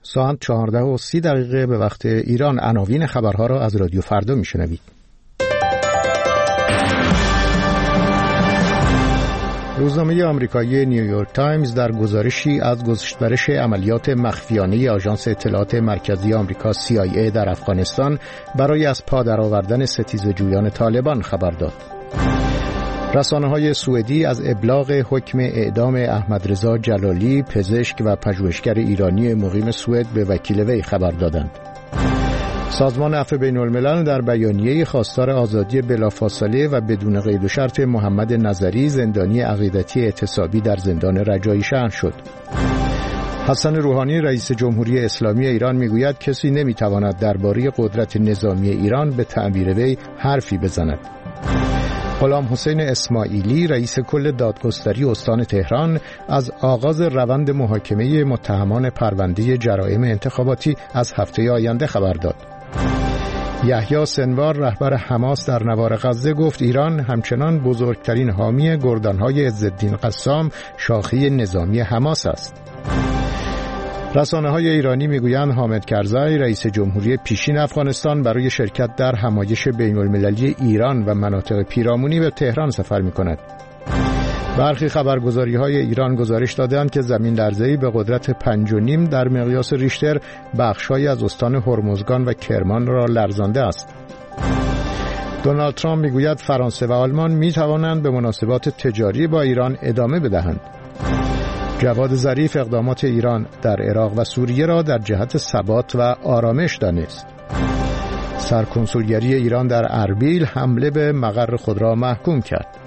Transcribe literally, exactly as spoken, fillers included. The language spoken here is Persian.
ساعت چهارده و سی دقیقه به وقت ایران. عناوین خبرها را از رادیو فردا میشنوید. روزنامه آمریکایی نیویورک تایمز در گزارشی از گسترش عملیات مخفیانه آژانس اطلاعات مرکزی آمریکا سی آی ای در افغانستان برای از پا درآوردن ستیزجویان طالبان خبر داد. رسانه‌های سوئدی از ابلاغ حکم اعدام احمدرضا جلالی، پزشک و پژوهشگر ایرانی مقیم سوئد به وکیل وی خبر دادند. سازمان عفو بین‌الملل در بیانیه‌ای خواستار آزادی بلافاصله و بدون قید و شرط محمد نظری، زندانی عقیدتی اعتصابی در زندان رجایی شهر شد. حسن روحانی رئیس جمهوری اسلامی ایران میگوید کسی نمیتواند درباره قدرت نظامی ایران به تعبیر وی حرفی بزند. غلام حسین اسماعیلی رئیس کل دادگستری استان تهران از آغاز روند محاکمه متهمان پرونده جرائم انتخاباتی از هفته آینده خبر داد. یحیی سنوار رهبر حماس در نوار غزه گفت ایران همچنان بزرگترین حامی گردانهای عزالدین قسام شاخه نظامی حماس است. رسانه‌های ایرانی میگویند حامد کرزی رئیس جمهوری پیشین افغانستان برای شرکت در همایش بین‌المللی ایران و مناطق پیرامونی به تهران سفر می‌کند. برخی خبرگزاری‌های ایران گزارش دادند که زمین‌لرزه‌ای به قدرت پنج و نیم در مقیاس ریشتر بخش‌هایی از استان هرمزگان و کرمان را لرزانده است. دونالد ترامپ میگوید فرانسه و آلمان می‌توانند به مناسبات تجاری با ایران ادامه بدهند. جواد ظریف اقدامات ایران در عراق و سوریه را در جهت ثبات و آرامش دانست. سرکنسولگری ایران در اربیل حمله به مقر خود را محکوم کرد.